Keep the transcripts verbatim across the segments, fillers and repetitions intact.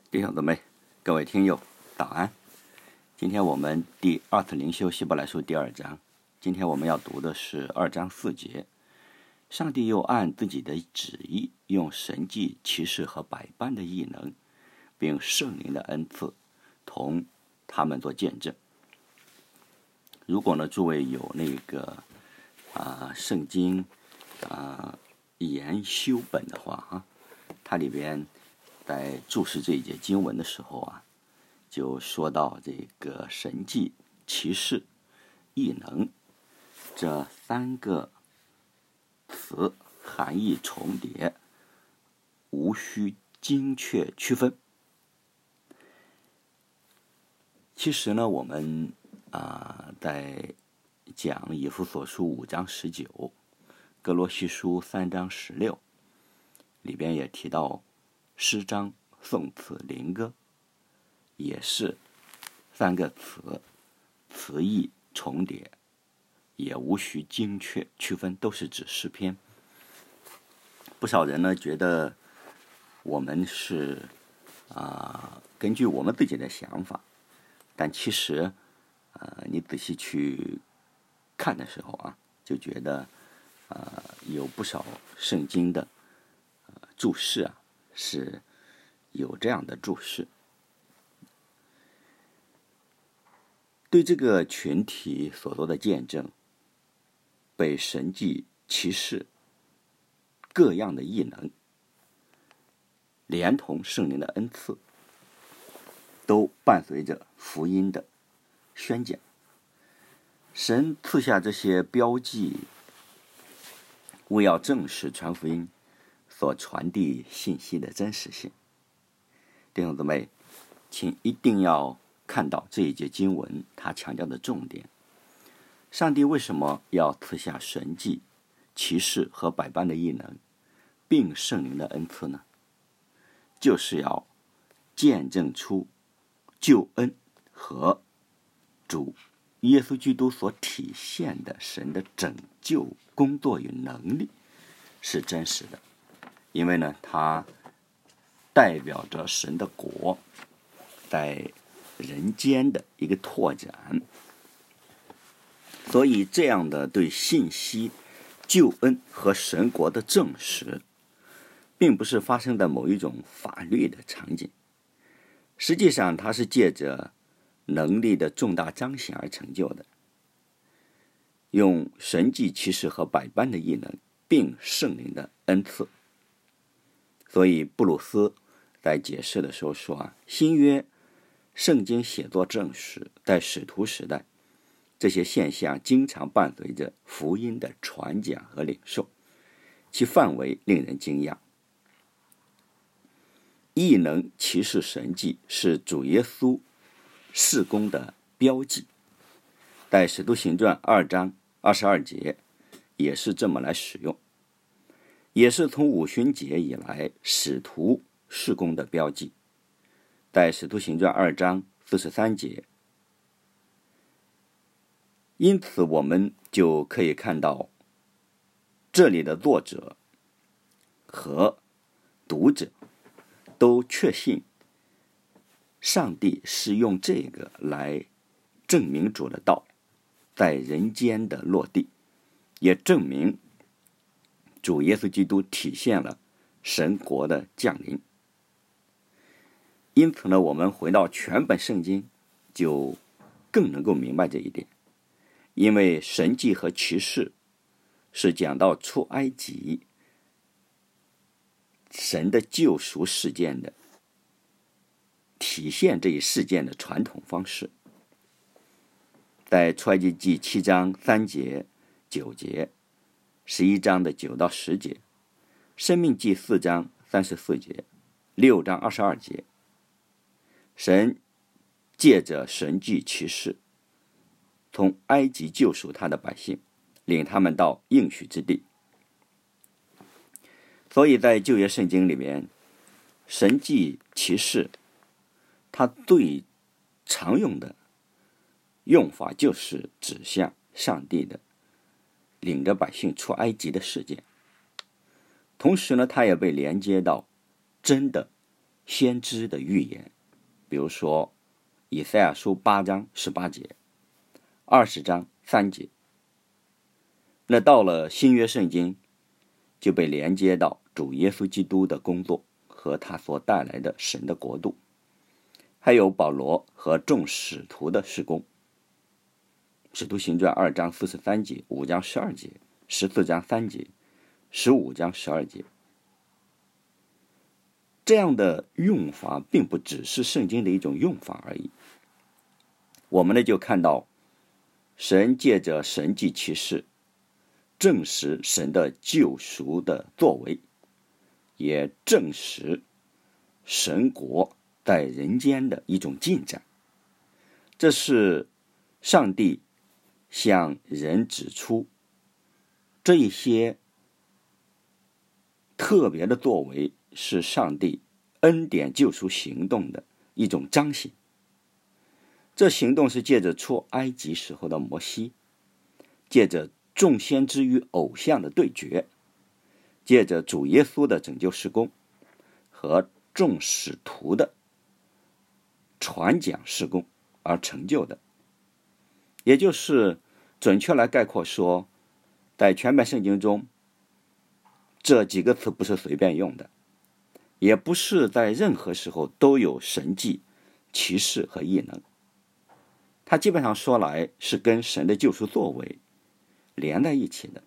弟兄姊妹，各位听友，早安！今天我们第二次灵修希伯来书第二章，今天我们要读的是二章四节。上帝又按自己的旨意，用神迹、奇事和百般的异能，并圣灵的恩赐，同他们做见证。如果呢，诸位有那个啊圣经啊研修本的话啊，它里边在注释这一节经文的时候啊，就说到这个神迹、奇事、异能这三个词含义重叠，无需精确区分。其实呢，我们啊、呃、在讲以弗所书五章十九、哥罗西书三章十六里边也提到诗章、颂词、灵歌，也是三个词，词义重叠，也无需精确区分，都是指诗篇。不少人呢觉得我们是啊、呃、根据我们自己的想法，但其实呃你仔细去看的时候啊，就觉得呃有不少圣经的呃注释啊是有这样的注释。对这个群体所做的见证，被神迹、奇事、各样的异能，连同圣灵的恩赐，都伴随着福音的宣讲。神赐下这些标记，为要证实传福音所传递信息的真实性。弟兄姊妹，请一定要看到这一节经文他强调的重点。上帝为什么要赐下神迹、奇事和百般的异能，并圣灵的恩赐呢？就是要见证出救恩和主耶稣基督所体现的神的拯救工作与能力是真实的。因为呢，它代表着神的国在人间的一个拓展，所以这样的对信息、救恩和神国的证实，并不是发生在某一种法律的场景，实际上它是借着能力的重大彰显而成就的，用神迹、奇事和百般的异能，并圣灵的恩赐。所以布鲁斯在解释的时候说啊，新约圣经写作证实，在使徒时代，这些现象经常伴随着福音的传讲和领受，其范围令人惊讶。异能、奇事、神迹是主耶稣事工的标记，在使徒行传二章二十二节也是这么来使用，也是从五旬节以来使徒事工的标记，在使徒行传二章四十三节。因此我们就可以看到，这里的作者和读者都确信上帝是用这个来证明主的道在人间的落地，也证明主耶稣基督体现了神国的降临。因此呢，我们回到全本圣经，就更能够明白这一点。因为神迹和奇事是讲到出埃及神的救赎事件的体现，这一事件的传统方式。在出埃及记七章三节、九节，十一章的九到十节，申命记四章三十四节，六章二十二节，神借着神迹奇事，从埃及救赎他的百姓，领他们到应许之地。所以在旧约圣经里面，神迹奇事它最常用的用法就是指向上帝的领着百姓出埃及的事件。同时呢，它也被连接到真的先知的预言，比如说以赛亚书八章十八节，二十章三节。那到了新约圣经，就被连接到主耶稣基督的工作和他所带来的神的国度，还有保罗和众使徒的事工。使徒行传二章四十三节，五章十二节，十四章三节，十五章十二节。这样的用法并不只是圣经的一种用法而已。我们呢就看到神借着神迹奇事证实神的救赎的作为，也证实神国在人间的一种进展。这是上帝向人指出这一些特别的作为是上帝恩典救赎行动的一种彰显。这行动是借着出埃及时候的摩西，借着众先知与偶像的对决，借着主耶稣的拯救事工和众使徒的传讲事工而成就的。也就是准确来概括说，在全本圣经中，这几个词不是随便用的，也不是在任何时候都有神迹、奇事和异能。它基本上说来是跟神的救赎作为连在一起的。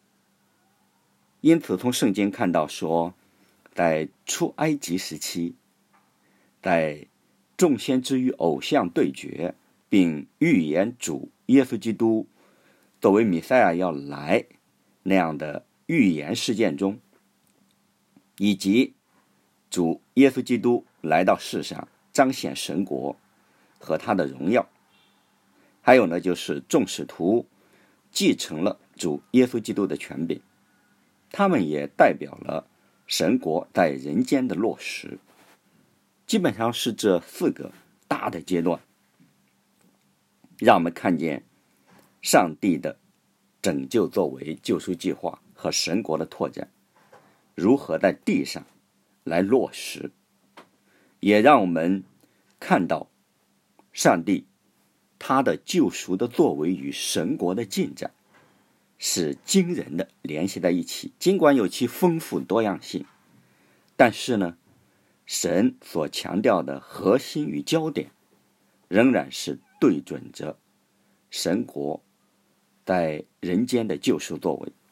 因此从圣经看到说，在出埃及时期，在众先知与偶像对决，并预言主耶稣基督作为弥赛亚要来那样的预言事件中，以及主耶稣基督来到世上彰显神国和他的荣耀，还有呢就是众使徒继承了主耶稣基督的权柄，他们也代表了神国在人间的落实。基本上是这四个大的阶段，让我们看见上帝的拯救作为、救赎计划和神国的拓展如何在地上来落实，也让我们看到上帝他的救赎的作为与神国的进展是惊人的联系在一起。尽管有其丰富多样性，但是呢，神所强调的核心与焦点仍然是对准着神国在人间的救赎作为。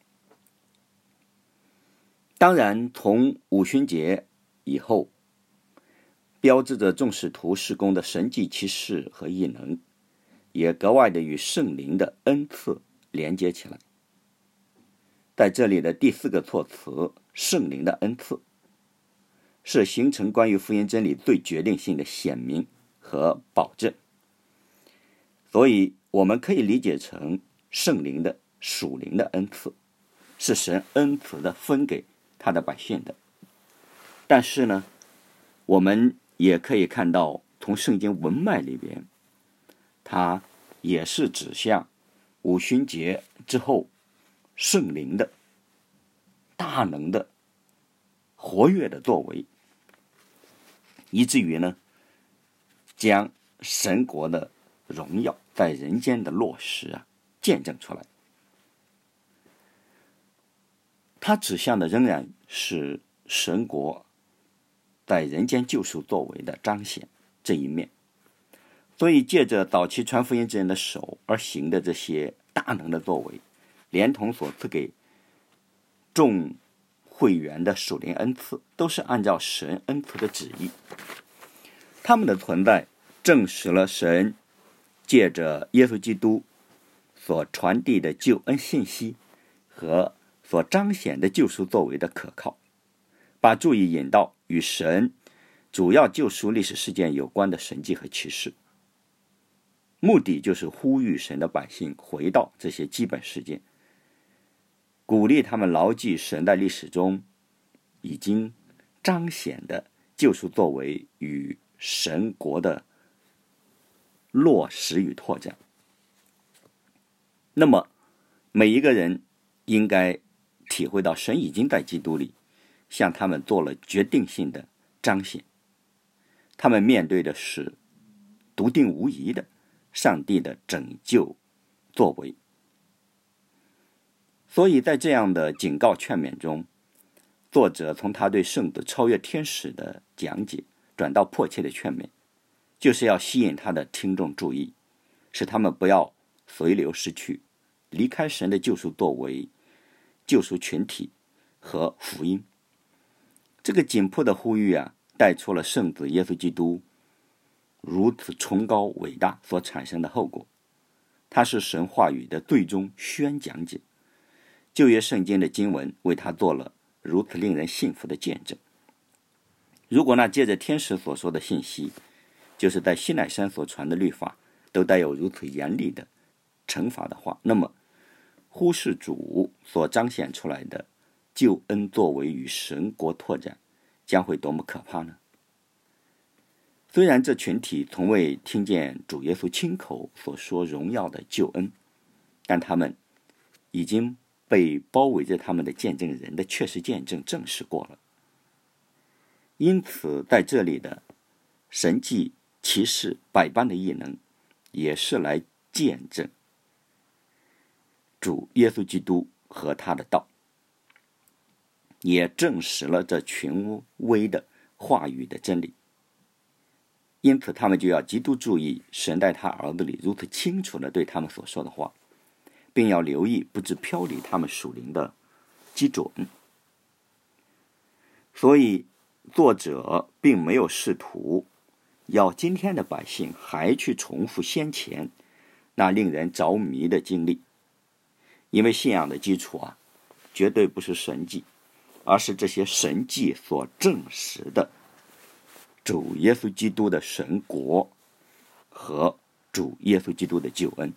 当然从五旬节以后，标志着众使徒事工的神迹奇事和异能也格外的与圣灵的恩赐连接起来。在这里的第四个措辞，圣灵的恩赐，是形成关于福音真理最决定性的显明和保证。所以我们可以理解成圣灵的属灵的恩赐，是神恩赐的分给他的百姓的。但是呢，我们也可以看到从圣经文脉里边，它也是指向五旬节之后圣灵的大能的活跃的作为，以至于呢将神国的荣耀在人间的落实啊见证出来。它指向的仍然是神国在人间救赎作为的彰显这一面。所以借着早期传福音之人的手而行的这些大能的作为，连同所赐给众会员的属灵恩赐，都是按照神恩赐的旨意。他们的存在证实了神借着耶稣基督所传递的救恩信息和所彰显的救赎作为的可靠，把注意引到与神主要救赎历史事件有关的神迹和奇事，目的就是呼吁神的百姓回到这些基本事件，鼓励他们牢记神在历史中已经彰显的救赎作为与神国的落实与拓展。那么每一个人应该体会到神已经在基督里向他们做了决定性的彰显。他们面对的是笃定无疑的上帝的拯救作为。所以在这样的警告劝勉中，作者从他对圣子超越天使的讲解转到迫切的劝勉，就是要吸引他的听众注意，使他们不要随流失去，离开神的救赎作为、救赎群体和福音。这个紧迫的呼吁啊，带出了圣子耶稣基督如此崇高伟大所产生的后果。它是神话语的最终宣讲解，旧约圣经的经文为他做了如此令人信服的见证。如果那借着天使所说的信息，就是在西乃山所传的律法，都带有如此严厉的惩罚的话，那么忽视主所彰显出来的救恩作为与神国拓展，将会多么可怕呢？虽然这群体从未听见主耶稣亲口所说荣耀的救恩，但他们已经被包围着他们的见证人的确实见证证实过了。因此在这里的神迹奇事百般的异能，也是来见证主耶稣基督和他的道，也证实了这权威的话语的真理。因此他们就要极度注意神在他儿子里如此清楚地对他们所说的话，并要留意不致飘离他们属灵的基准。所以作者并没有试图要今天的百姓还去重复先前那令人着迷的经历，因为信仰的基础啊，绝对不是神迹，而是这些神迹所证实的主耶稣基督的神国和主耶稣基督的救恩。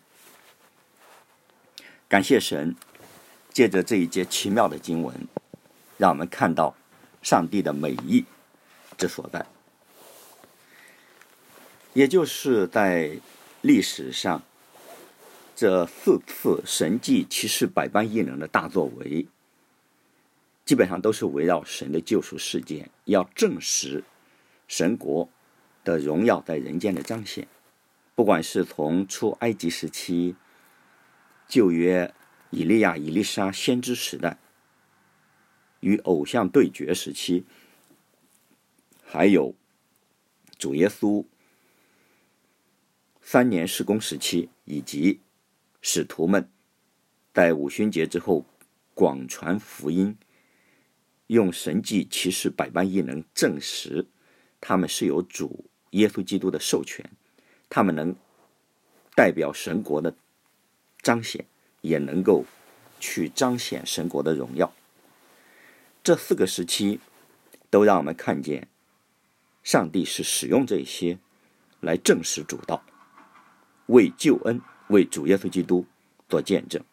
感谢神，借着这一节奇妙的经文，让我们看到上帝的美意之所在，也就是在历史上这四次神迹奇事百般异能的大作为，基本上都是围绕神的救赎事件，要证实神国的荣耀在人间的彰显。不管是从出埃及时期、旧约以利亚、以利沙先知时代与偶像对决时期，还有主耶稣三年事工时期，以及使徒们在五旬节之后广传福音，用神迹奇事百般异能证实他们是有主耶稣基督的授权，他们能代表神国的彰显，也能够去彰显神国的荣耀。这四个时期都让我们看见上帝是使用这些来证实主道，为救恩、为主耶稣基督做见证。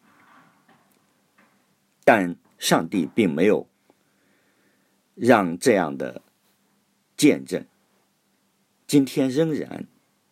但上帝并没有让这样的见证今天仍然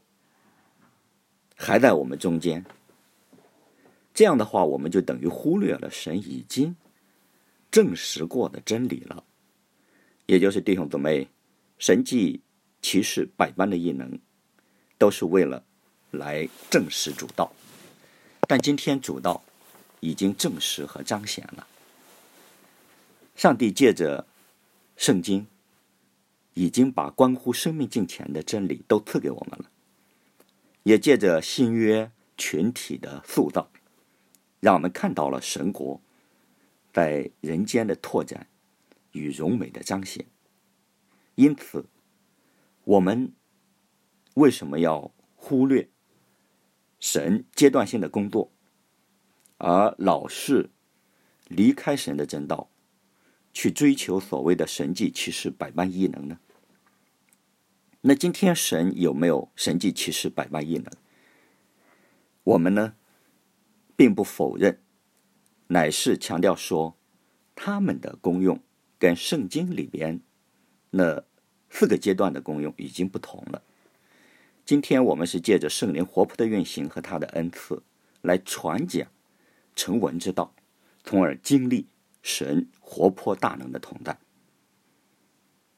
还在我们中间。这样的话，我们就等于忽略了神已经证实过的真理了。也就是弟兄姊妹，神迹奇事百般的异能都是为了来证实主道，但今天主道已经证实和彰显了。上帝借着圣经已经把关乎生命敬虔的真理都赐给我们了，也借着新约群体的塑造，让我们看到了神国在人间的拓展与荣美的彰显。因此我们为什么要忽略神阶段性的工作，而老是离开神的真道，去追求所谓的神迹奇事百般异能呢？那今天神有没有神迹奇事百般异能？我们呢并不否认，乃是强调说他们的功用跟圣经里边那四个阶段的功用已经不同了。今天我们是借着圣灵活泼的运行和他的恩赐来传讲成文之道，从而经历神活泼大能的同在。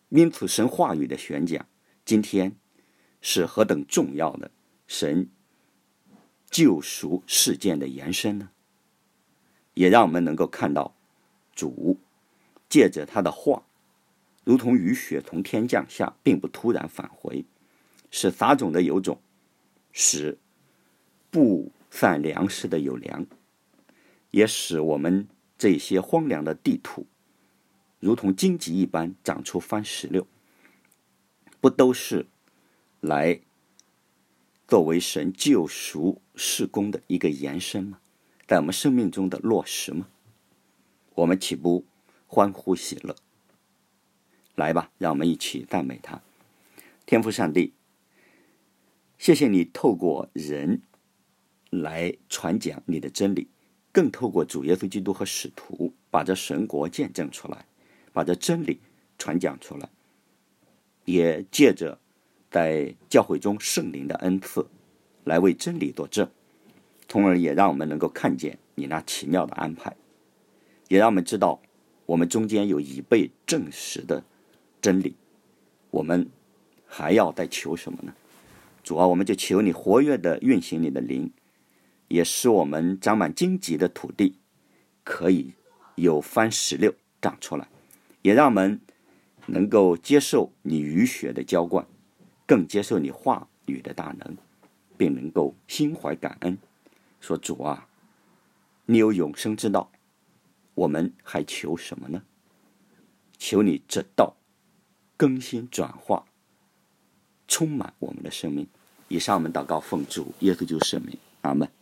因此神话语的宣讲今天是何等重要的神救赎事件的延伸呢？也让我们能够看到主借着他的话如同雨雪从天降下，并不突然返回，使撒种的有种，使布散粮食的有粮，也使我们这些荒凉的地土如同荆棘一般长出番石榴，不都是来作为神救赎事工的一个延伸吗？在我们生命中的落实吗？我们岂不欢呼喜乐？来吧，让我们一起赞美他。天父上帝，谢谢你透过人来传讲你的真理，更透过主耶稣基督和使徒把这神国见证出来，把这真理传讲出来，也借着在教会中圣灵的恩赐来为真理作证，从而也让我们能够看见你那奇妙的安排，也让我们知道我们中间有已被证实的真理，我们还要再求什么呢？主啊，我们就求你活跃的运行你的灵，也使我们长满荆棘的土地可以有番石榴长出来，也让我们能够接受你雨雪的浇灌，更接受你话语的大能，并能够心怀感恩，说主啊，你有永生之道，我们还求什么呢？求你这道更新转化，充满我们的生命。以上我们祷告奉主耶稣基督圣名，阿们。